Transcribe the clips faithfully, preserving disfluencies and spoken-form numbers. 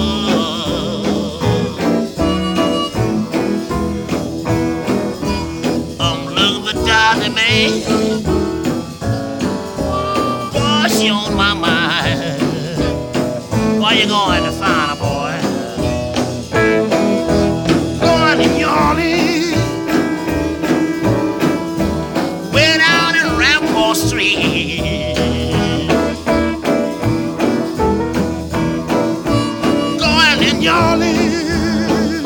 I'm looking for Dorothy Mae. Boy, she on my mind. Where you going to find a boy? Going to New Orleans, way down in Rampart Street. Going to New Orleans,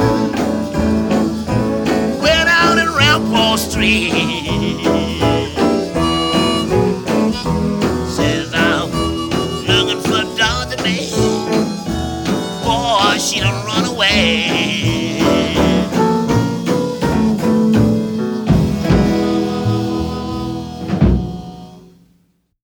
way down in Rampart Street. Says I'm looking for Dorothy Mae. Boy, she done run away.